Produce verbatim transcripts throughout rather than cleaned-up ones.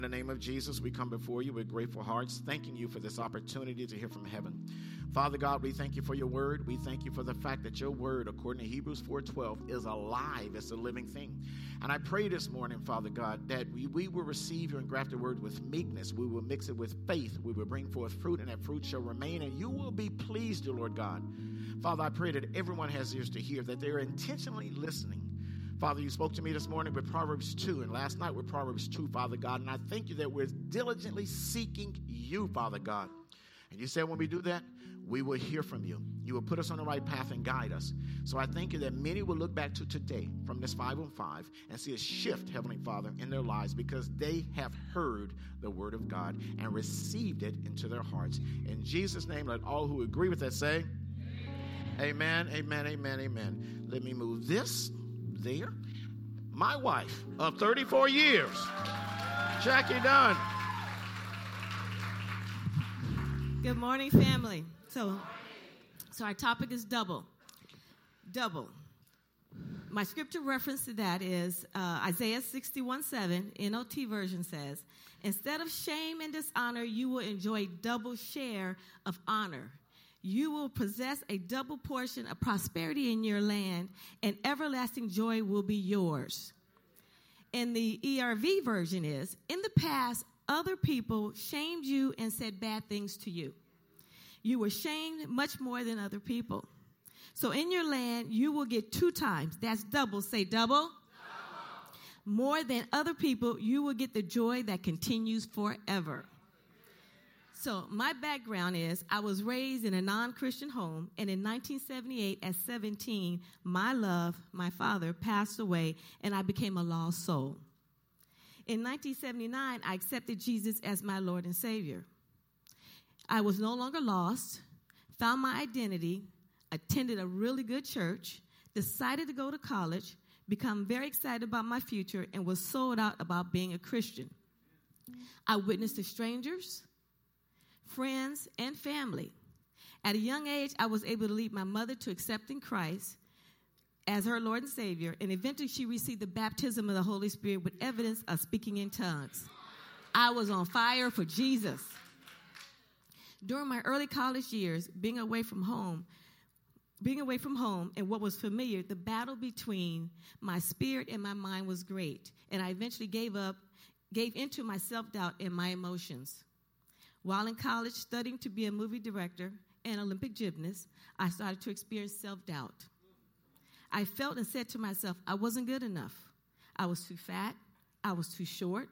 In the name of Jesus, we come before you with grateful hearts, thanking you for this opportunity to hear from heaven. Father God, we thank you for your word. We thank you for the fact that your word, according to Hebrews four twelve, is alive. It's a living thing. And I pray this morning, Father God, that we, we will receive your engrafted word with meekness. We will mix it with faith. We will bring forth fruit, and that fruit shall remain, and you will be pleased, dear Lord God. Father, I pray that everyone has ears to hear, that they're intentionally listening. Father, you spoke to me this morning with Proverbs two, and last night with Proverbs two, Father God, and I thank you that we're diligently seeking you, Father God. And you said when we do that, we will hear from you. You will put us on the right path and guide us. So I thank you that many will look back to today from this five on five and see a shift, Heavenly Father, in their lives because they have heard the word of God and received it into their hearts. In Jesus' name, let all who agree with that say, amen, amen, amen, amen. Let me move this. There, my wife of thirty-four years, Jackie Dunn. Good morning, family. So, so our topic is double. Double. My scripture reference to that is uh, Isaiah sixty-one seven, N L T version says, instead of shame and dishonor, you will enjoy double share of honor. You will possess a double portion of prosperity in your land, and everlasting joy will be yours. And the E R V version is, in the past, other people shamed you and said bad things to you. You were shamed much more than other people. So in your land, you will get two times. That's double. Say double. Double. More than other people, you will get the joy that continues forever. So my background is I was raised in a non-Christian home, and in nineteen seventy-eight, at seventeen, my love, my father, passed away, and I became a lost soul. In nineteen seventy-nine, I accepted Jesus as my Lord and Savior. I was no longer lost, found my identity, attended a really good church, decided to go to college, become very excited about my future, and was sold out about being a Christian. I witnessed to strangers, friends, and family. At a young age, I was able to lead my mother to accepting Christ as her Lord and Savior, and eventually she received the baptism of the Holy Spirit with evidence of speaking in tongues. I was on fire for Jesus. During my early college years, being away from home, being away from home and what was familiar, the battle between my spirit and my mind was great, and I eventually gave up, gave into my self-doubt and my emotions. While in college studying to be a movie director and Olympic gymnast, I started to experience self-doubt. I felt and said to myself, I wasn't good enough. I was too fat. I was too short.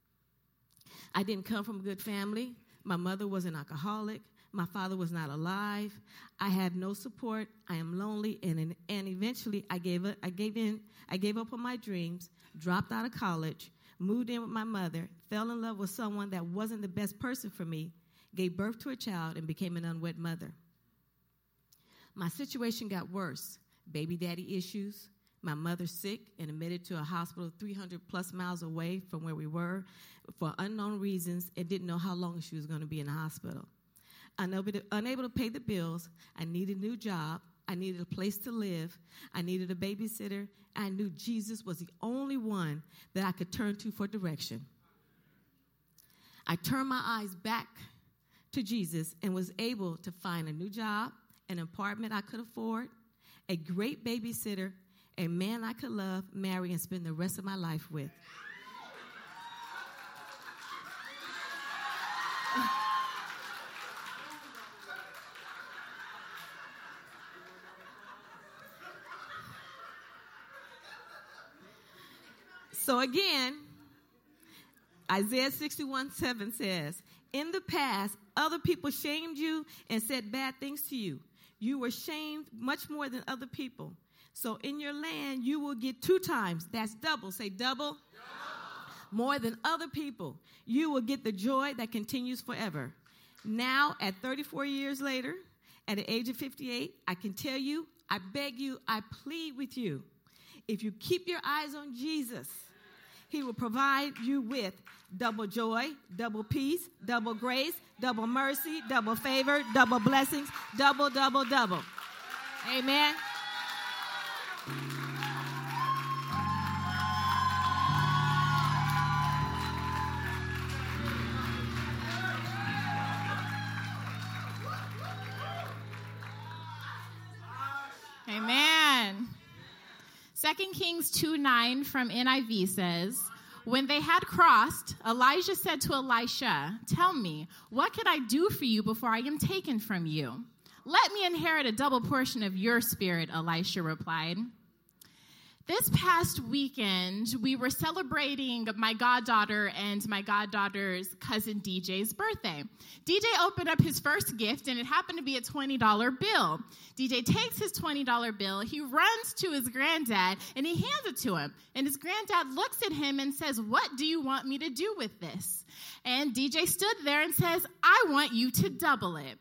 I didn't come from a good family. My mother was an alcoholic. My father was not alive. I had no support. I am lonely. And, and eventually I gave, up, I, gave in, I gave up on my dreams, dropped out of college, moved in with my mother, fell in love with someone that wasn't the best person for me, gave birth to a child, and became an unwed mother. My situation got worse. Baby daddy issues, my mother sick and admitted to a hospital three hundred plus miles away from where we were for unknown reasons and didn't know how long she was going to be in the hospital. Unable to, unable to pay the bills, I needed a new job. I needed a place to live. I needed a babysitter. I knew Jesus was the only one that I could turn to for direction. I turned my eyes back to Jesus and was able to find a new job, an apartment I could afford, a great babysitter, a man I could love, marry, and spend the rest of my life with. So again, Isaiah sixty-one seven says, in the past, other people shamed you and said bad things to you. You were shamed much more than other people. So in your land, you will get two times. That's double. Say double. Double. More than other people. You will get the joy that continues forever. Now, at thirty-four years later, at the age of fifty-eight, I can tell you, I beg you, I plead with you. If you keep your eyes on Jesus, he will provide you with double joy, double peace, double grace, double mercy, double favor, double blessings, double, double, double. Amen. Second Kings two nine from N I V says, when they had crossed, Elijah said to Elisha, tell me, what can I do for you before I am taken from you? Let me inherit a double portion of your spirit, Elisha replied. This past weekend, we were celebrating my goddaughter and my goddaughter's cousin D J's birthday. D J opened up his first gift, and it happened to be a twenty dollar bill. D J takes his twenty dollar bill, he runs to his granddad, and he hands it to him. And his granddad looks at him and says, what do you want me to do with this? And D J stood there and says, I want you to double it.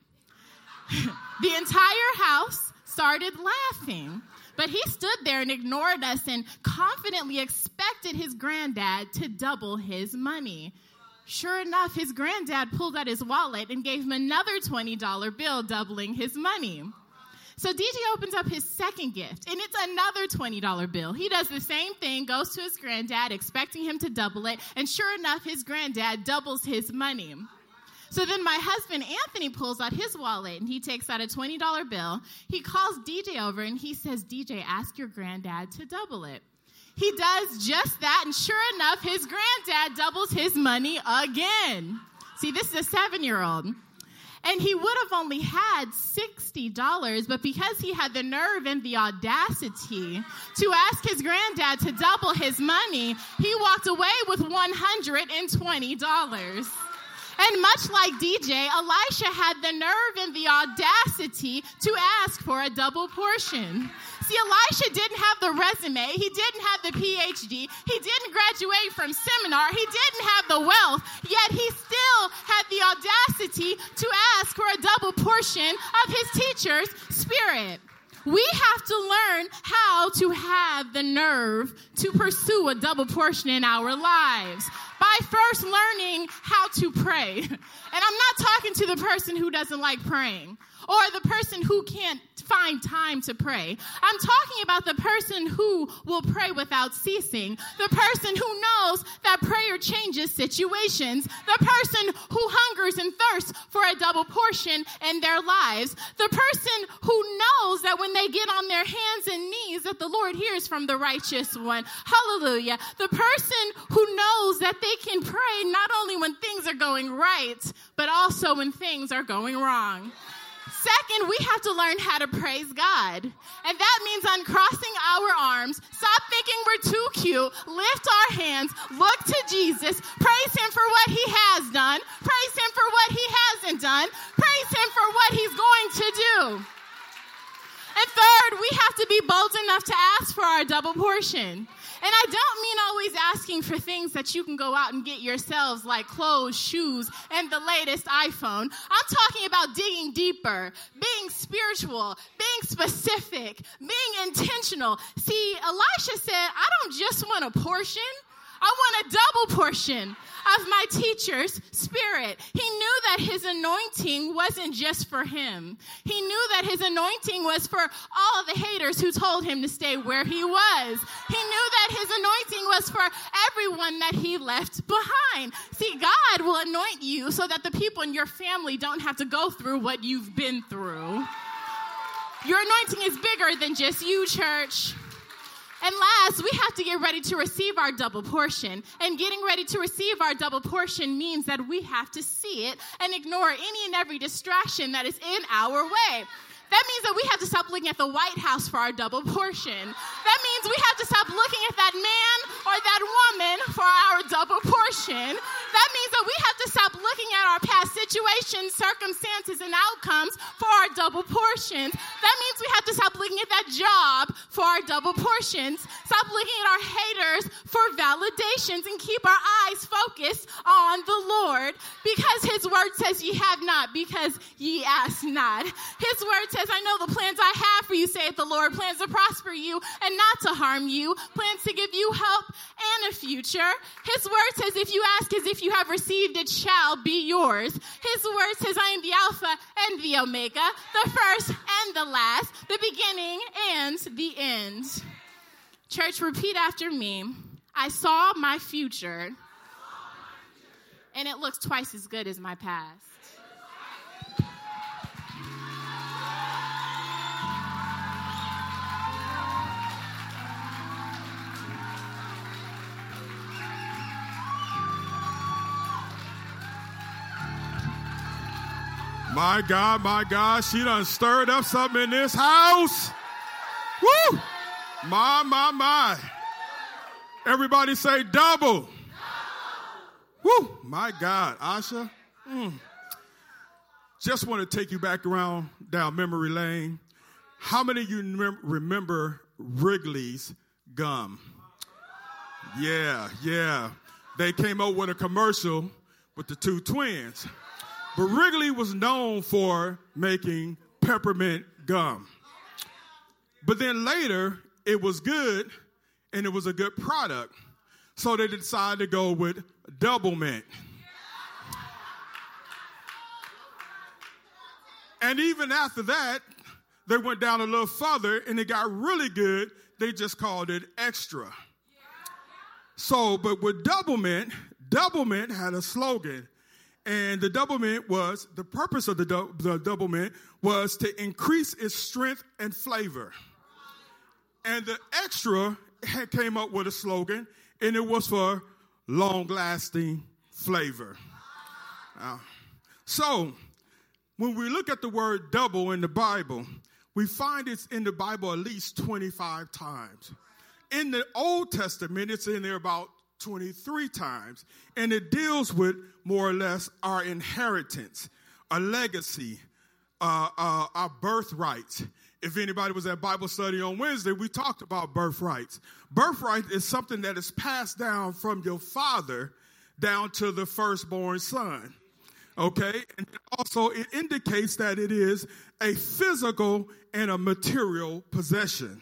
The entire house started laughing. But he stood there and ignored us and confidently expected his granddad to double his money. Sure enough, his granddad pulled out his wallet and gave him another twenty dollar bill, doubling his money. So D J opens up his second gift, and it's another twenty dollar bill. He does the same thing, goes to his granddad, expecting him to double it, and sure enough, his granddad doubles his money. So then my husband, Anthony, pulls out his wallet, and he takes out a twenty dollar bill. He calls D J over, and he says, D J, ask your granddad to double it. He does just that, and sure enough, his granddad doubles his money again. See, this is a seven-year-old. And he would have only had sixty dollars, but because he had the nerve and the audacity to ask his granddad to double his money, he walked away with one hundred twenty dollars. And much like D J, Elisha had the nerve and the audacity to ask for a double portion. See, Elisha didn't have the resume. He didn't have the P H D. He didn't graduate from seminar. He didn't have the wealth. Yet he still had the audacity to ask for a double portion of his teacher's spirit. We have to learn how to have the nerve to pursue a double portion in our lives by first learning how to pray. And I'm not talking to the person who doesn't like praying or the person who can't find time to pray. I'm talking about the person who will pray without ceasing, the person who knows that prayer changes situations, the person who hungers and thirsts for a double portion in their lives, the person who knows that when they get on their hands and knees that the Lord hears from the righteous one. Hallelujah. The person who knows that they can pray not only when things are going right, but also when things are going wrong. Second, we have to learn how to praise God. And that means uncrossing our arms, stop thinking we're too cute, lift our hands, look to Jesus, praise him for what he has done, praise him for what he hasn't done, praise him for what he's going to do. And third, we have to be bold enough to ask for our double portion. And I don't mean always asking for things that you can go out and get yourselves, like clothes, shoes, and the latest iPhone. I'm talking about digging deeper, being spiritual, being specific, being intentional. See, Elisha said, I don't just want a portion. I want a double portion of my teacher's spirit. He knew that his anointing wasn't just for him. He knew that his anointing was for all the haters who told him to stay where he was. He knew that his anointing was for everyone that he left behind. See, God will anoint you so that the people in your family don't have to go through what you've been through. Your anointing is bigger than just you, church. And last, we have to get ready to receive our double portion. And getting ready to receive our double portion means that we have to see it and ignore any and every distraction that is in our way. That means that we have to stop looking at the White House for our double portion. That means we have to stop looking at that man or that woman for our double portion. That means that we have to stop looking at our past situations, circumstances, and outcomes for our double portions. That means we have to stop looking at that job for our double portions. Stop looking at our haters for validations and keep our eyes focused on the Lord, because his word says ye have not because ye ask not. His word says, I know the plans I have for you, saith the Lord, plans to prosper you and not to harm you, plans to give you hope and a future. His word says, if you ask as if you have received, it shall be yours. His word says, I am the Alpha and the Omega, the first and the last, the beginning and the end. Church, repeat after me. I saw my future, and it looks twice as good as my past. My God, my God, she done stirred up something in this house. Woo! My, my, my. Everybody say double. double. Woo! My God, Asha. Mm. Just want to take you back around down memory lane. How many of you rem- remember Wrigley's gum? Yeah, yeah. They came out with a commercial with the two twins. But Wrigley was known for making peppermint gum. But then later, it was good, and it was a good product. So they decided to go with Double Mint. And even after that, they went down a little further, and it got really good. They just called it Extra. So, but with Double Mint, Double Mint had a slogan. And the Double Mint was, the purpose of the, du- the Double Mint was to increase its strength and flavor. And the Extra had came up with a slogan, and it was for long-lasting flavor. Uh, so, when we look at the word double in the Bible, we find it's in the Bible at least twenty-five times. In the Old Testament, it's in there about twenty-three times, and it deals with more or less our inheritance, a legacy, uh, uh, our birthrights. If anybody was at Bible study on Wednesday, we talked about birthrights. Birthright is something that is passed down from your father down to the firstborn son. Okay, and also it indicates that it is a physical and a material possession.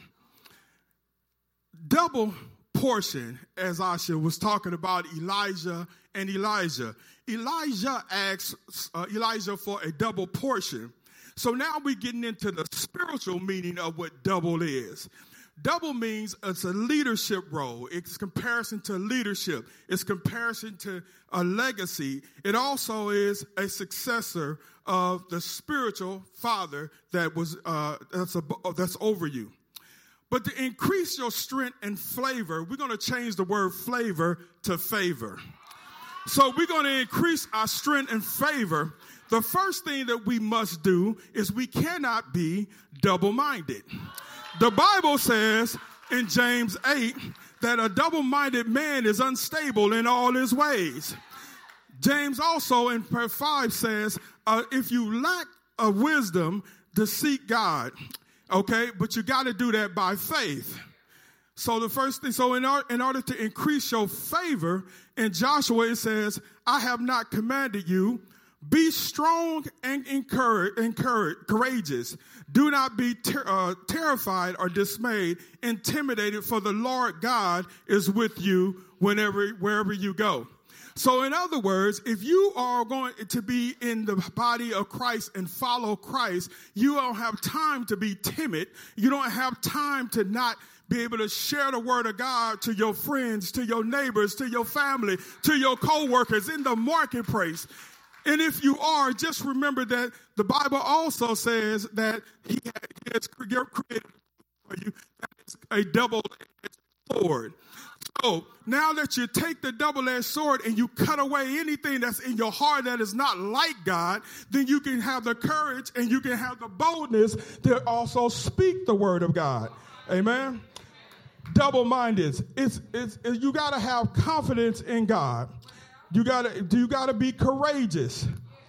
Double portion, as Asha was talking about Elijah and Elijah. Elijah asked uh, Elijah for a double portion. So now we're getting into the spiritual meaning of what double is. Double means it's a leadership role. It's comparison to leadership. It's comparison to a legacy. It also is a successor of the spiritual father that was uh, that's a, that's over you. But to increase your strength and flavor, we're going to change the word flavor to favor. So we're going to increase our strength and favor. The first thing that we must do is we cannot be double-minded. The Bible says in James eight that a double-minded man is unstable in all his ways. James also in verse five says, uh, if you lack a wisdom, to seek God. Okay, but you got to do that by faith. So the first thing, so in, or, in order to increase your favor, in Joshua it says, I have not commanded you, be strong and encourage, encourage, courageous. Do not be ter- uh, terrified or dismayed, intimidated, for the Lord God is with you whenever, wherever you go. So in other words, if you are going to be in the body of Christ and follow Christ, you don't have time to be timid. You don't have time to not be able to share the word of God to your friends, to your neighbors, to your family, to your co-workers in the marketplace. And if you are, just remember that the Bible also says that he has created for you a double-edged sword. So now that you take the double-edged sword and you cut away anything that's in your heart that is not like God, then you can have the courage and you can have the boldness to also speak the word of God. Amen. Double-minded. It's, it's, it's you got to have confidence in God. You got to you got to be courageous.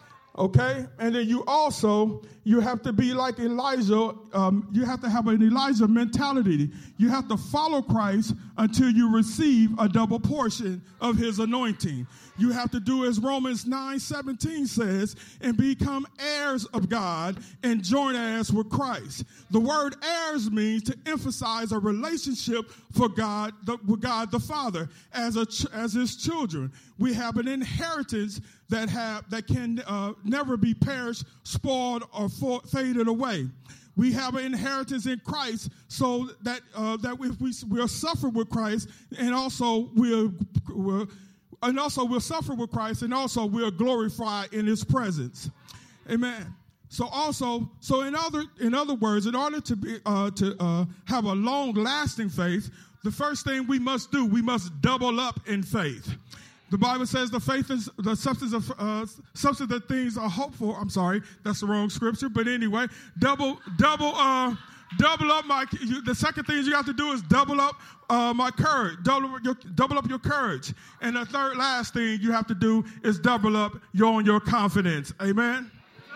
Okay? And then you also, you have to be like Elijah. Um, you have to have an Elijah mentality. You have to follow Christ until you receive a double portion of his anointing. You have to do as Romans nine seventeen says, and become heirs of God and join heirs with Christ. The word heirs means to emphasize a relationship for God, the, with God the Father as a as his children. We have an inheritance that have that can uh, never be perished, spoiled, or for, faded away. We have an inheritance in Christ, so that uh, that if we we'll suffer with Christ, and also we'll, we'll and also we'll suffer with Christ, and also we'll glorify in His presence. Amen. So also, so in other in other words, in order to be uh, to uh, have a long lasting faith, the first thing we must do, we must double up in faith. The Bible says the faith is the substance of uh, substance of things are hoped for. I'm sorry, that's the wrong scripture. But anyway, double, double, uh, double up my. You, the second thing you have to do is double up uh, my courage. Double, your, double up your courage. And the third, last thing you have to do is double up your your confidence. Amen.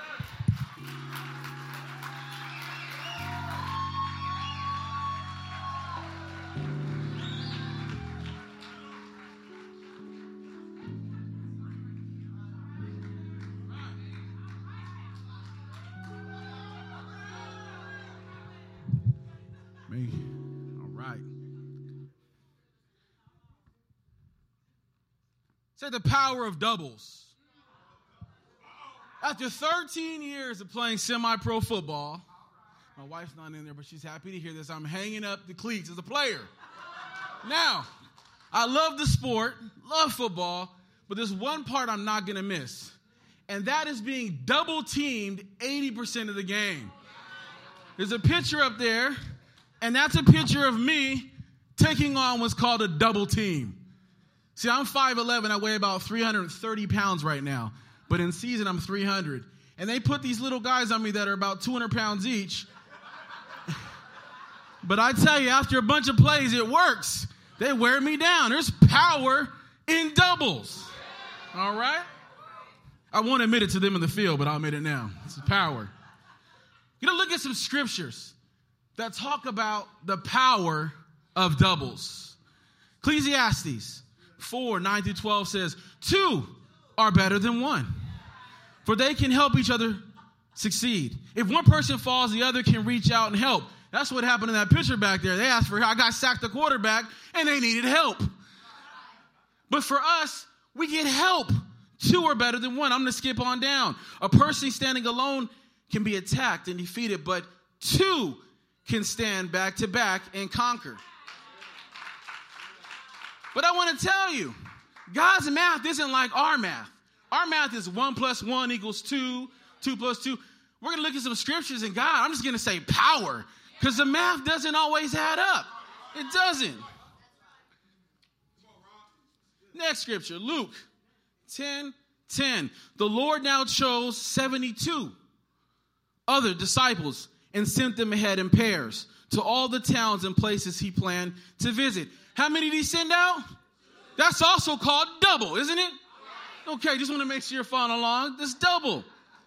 All right. Say the power of doubles. After thirteen years of playing semi-pro football, my wife's not in there, but she's happy to hear this. I'm hanging up the cleats as a player. Now, I love the sport, love football, but there's one part I'm not going to miss, and that is being double-teamed eighty percent of the game. There's a picture up there, and that's a picture of me taking on what's called a double team. See, I'm five eleven. I weigh about three hundred thirty pounds right now. But in season, I'm three hundred. And they put these little guys on me that are about two hundred pounds each. But I tell you, after a bunch of plays, it works. They wear me down. There's power in doubles. All right? I won't admit it to them in the field, but I'll admit it now. It's power. You're going to look at some scriptures that talk about the power of doubles. Ecclesiastes four, nine through twelve says, two are better than one, for they can help each other succeed. If one person falls, the other can reach out and help. That's what happened in that picture back there. They asked for, I got sacked the quarterback, and they needed help. But for us, we get help. Two are better than one. I'm going to skip on down. A person standing alone can be attacked and defeated, but two can stand back to back and conquer. But I want to tell you, God's math isn't like our math. Our math is one plus one equals two, two plus two. We're going to look at some scriptures, and God, I'm just going to say power, because the math doesn't always add up. It doesn't. Next scripture, Luke ten ten. The Lord now chose seventy-two other disciples and sent them ahead in pairs to all the towns and places he planned to visit. How many did he send out? That's also called double, isn't it? Okay, just want to make sure you're following along. That's double.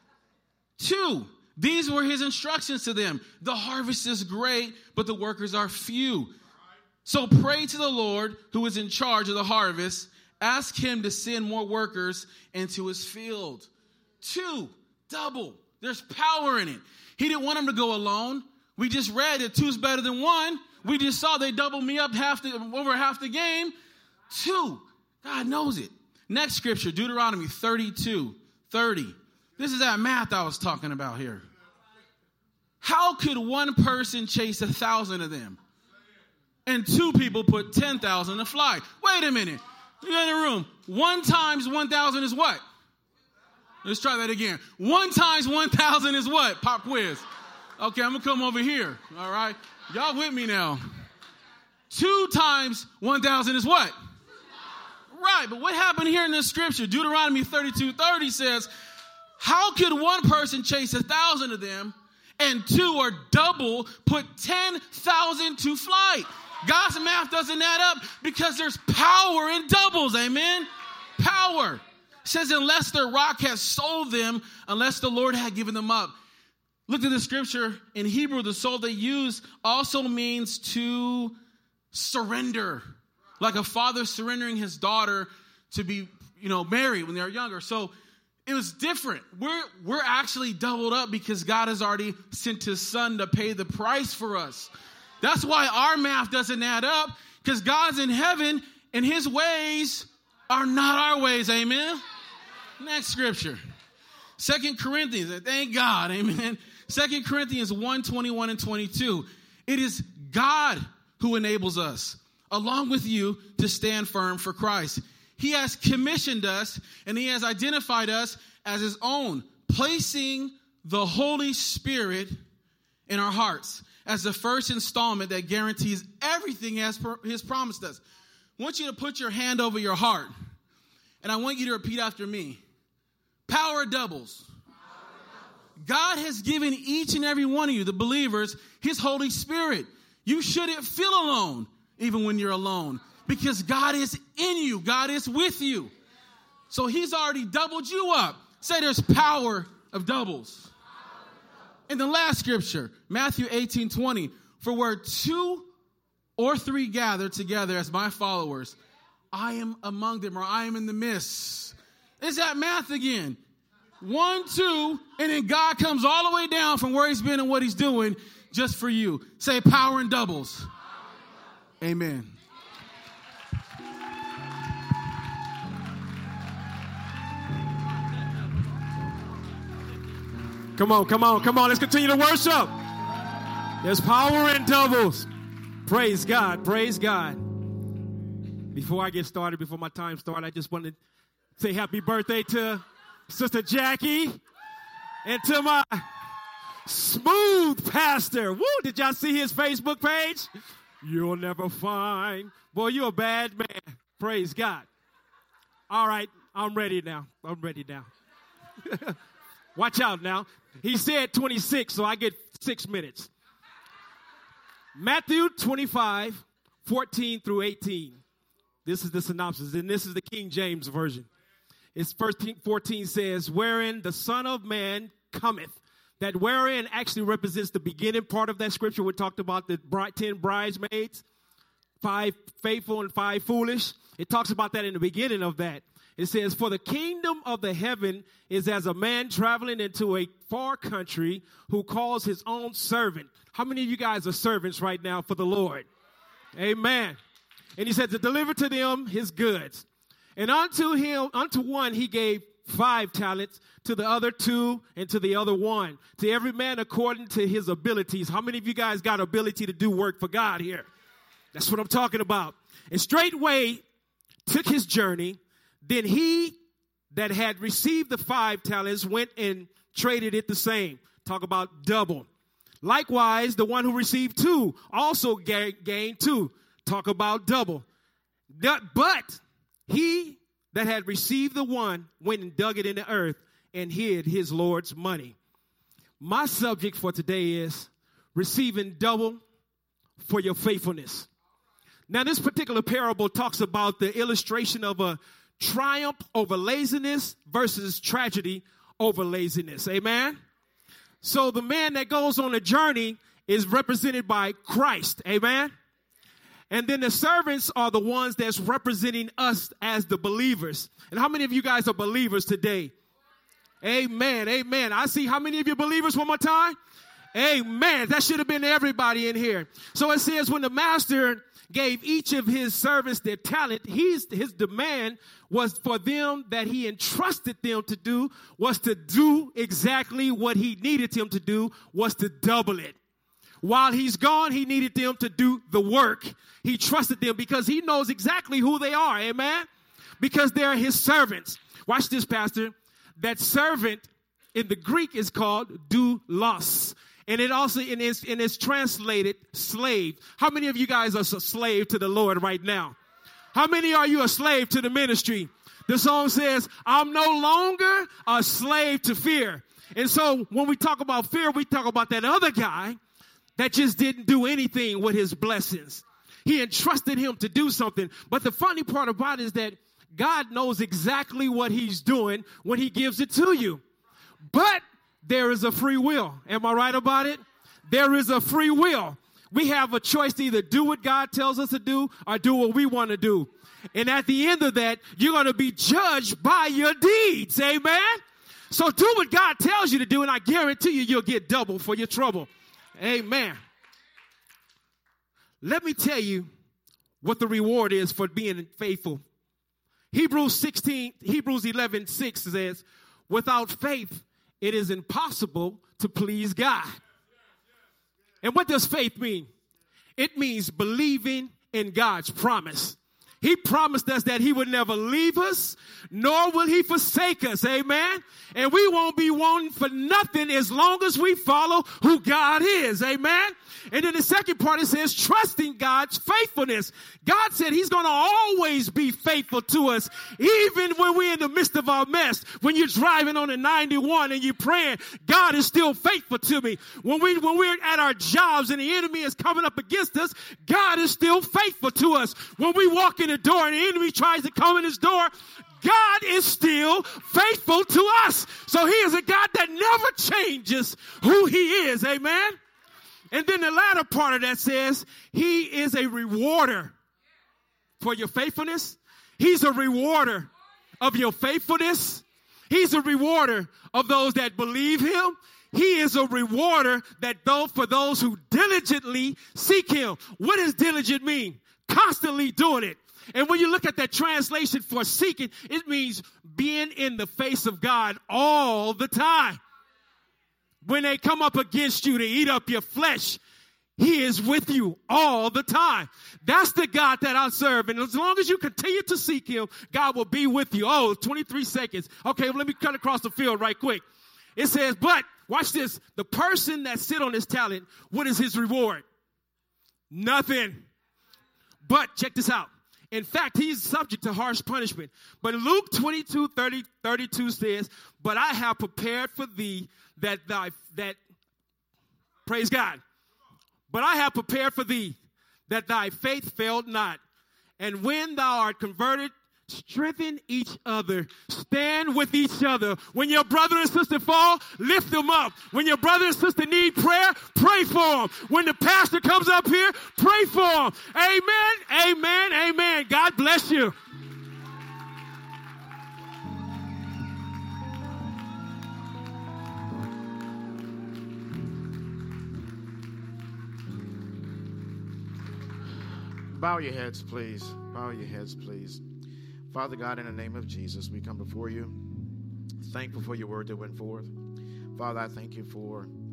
Two, these were his instructions to them. The harvest is great, but the workers are few. So pray to the Lord who is in charge of the harvest. Ask him to send more workers into his field. Two, double. There's power in it. He didn't want them to go alone. We just read that two's better than one. We just saw they doubled me up half the, over half the game. Two. God knows it. Next scripture, Deuteronomy thirty-two thirty. This is that math I was talking about here. How could one person chase a thousand of them and two people put ten thousand to flight? Wait a minute. You're in the room. One times one thousand is what? Let's try that again. One times one thousand is what? Pop quiz. Okay, I'm going to come over here. All right. Y'all with me now. Two times one thousand is what? Right, but what happened here in this scripture? Deuteronomy thirty-two thirty says, how could one person chase a thousand of them and two or double put ten thousand to flight? God's math doesn't add up because there's power in doubles, amen? Power. It says, unless their rock has sold them, unless the Lord had given them up. Look at the scripture. In Hebrew, the soul they use also means to surrender. Like a father surrendering his daughter to be, you know, married when they're younger. So it was different. We're, we're actually doubled up because God has already sent his son to pay the price for us. That's why our math doesn't add up, because God's in heaven and his ways are not our ways. Amen. Next scripture. Second Corinthians. Thank God. Amen. Second Corinthians one, twenty-one and twenty-two. It is God who enables us, along with you, to stand firm for Christ. He has commissioned us and he has identified us as his own, placing the Holy Spirit in our hearts as the first installment that guarantees everything as per, he's promised us. I want you to put your hand over your heart And I want you to repeat after me. Power doubles. God has given each and every one of you, the believers, his Holy Spirit. You shouldn't feel alone, even when you're alone, because God is in you. God is with you. So he's already doubled you up. Say there's power of doubles. In the last scripture, Matthew eighteen twenty, for where two or three gather together as my followers, I am among them, or I am in the midst. Is that math again? One, two, and then God comes all the way down from where he's been and what he's doing just for you. Say power and doubles. Amen. Come on, come on, come on. Let's continue to worship. There's power in doubles. Praise God, praise God. Before I get started, before my time starts, I just want to say happy birthday to Sister Jackie and to my smooth pastor. Woo, did y'all see his Facebook page? You'll never find. Boy, you're a bad man. Praise God. All right, I'm ready now. I'm ready now. Watch out now. He said twenty-six, so I get six minutes. Matthew twenty-five, fourteen through eighteen. This is the synopsis, and this is the King James Version. It's verse fourteen says, wherein the Son of Man cometh. That wherein actually represents the beginning part of that scripture. We talked about the bride, ten bridesmaids, five faithful and five foolish. It talks about that in the beginning of that. It says, for the kingdom of the heaven is as a man traveling into a far country who calls his own servant. How many of you guys are servants right now for the Lord? Amen. And he said to deliver to them his goods. And unto him, unto one he gave five talents, to the other two, and to the other one. To every man according to his abilities. How many of you guys got ability to do work for God here? That's what I'm talking about. And straightway took his journey. Then he that had received the five talents went and traded it the same. Talk about double. Likewise, the one who received two also ga- gained two. Talk about double. But he that had received the one went and dug it in the earth and hid his Lord's money. My subject for today is receiving double for your faithfulness. Now, this particular parable talks about the illustration of a triumph over laziness versus tragedy over laziness. Amen. So the man that goes on a journey is represented by Christ. Amen. And then the servants are the ones that's representing us as the believers. And how many of you guys are believers today? Amen. Amen. I see how many of you believers one more time. Amen. That should have been everybody in here. So it says when the master gave each of his servants their talent, his, his demand was for them that he entrusted them to do was to do exactly what he needed them to do, was to double it. While he's gone, he needed them to do the work. He trusted them because he knows exactly who they are. Amen. Because they're his servants. Watch this, Pastor. That servant in the Greek is called doulos. And it also and it's, and it's translated slave. How many of you guys are a slave to the Lord right now? How many are you a slave to the ministry? The song says, I'm no longer a slave to fear. And so when we talk about fear, we talk about that other guy that just didn't do anything with his blessings. He entrusted him to do something. But the funny part about it is that God knows exactly what he's doing when he gives it to you. But there is a free will. Am I right about it? There is a free will. We have a choice to either do what God tells us to do or do what we want to do. And at the end of that, you're going to be judged by your deeds. Amen? So do what God tells you to do, and I guarantee you, you'll get double for your trouble. Amen. Let me tell you what the reward is for being faithful. Hebrews sixteen, Hebrews eleven six says, without faith, it is impossible to please God. And what does faith mean? It means believing in God's promise. He promised us that he would never leave us, nor will he forsake us. Amen. And we won't be wanting for nothing as long as we follow who God is. Amen. And then the second part, it says, trusting God's faithfulness. God said he's going to always be faithful to us, even when we're in the midst of our mess. When you're driving on the ninety-one and you're praying, God is still faithful to me. When, we, when we're at our jobs and the enemy is coming up against us, God is still faithful to us. When we walk in the door and the enemy tries to come in his door, God is still faithful to us. So he is a God that never changes who he is. Amen. And then the latter part of that says he is a rewarder for your faithfulness. He's a rewarder of your faithfulness. He's a rewarder of those that believe him. He is a rewarder that though for those who diligently seek him. What does diligent mean? Constantly doing it. And when you look at that translation for seeking, it means being in the face of God all the time. When they come up against you to eat up your flesh, he is with you all the time. That's the God that I serve. And as long as you continue to seek him, God will be with you. Oh, twenty-three seconds. Okay, well, let me cut across the field right quick. It says, but watch this. The person that sit on his talent, what is his reward? Nothing. But check this out. In fact, he's subject to harsh punishment. But Luke twenty-two, thirty, thirty-two says, but I have prepared for thee that thy, that, praise God. But I have prepared for thee that thy faith failed not. And when thou art converted, strengthen each other. Stand with each other. When your brother and sister fall, lift them up. When your brother and sister need prayer, pray for them. When the pastor comes up here, pray for them. Amen, amen, amen. God bless you. Bow your heads, please. Bow your heads, please. Father God, in the name of Jesus, we come before you, thankful for your word that went forth. Father, I thank you for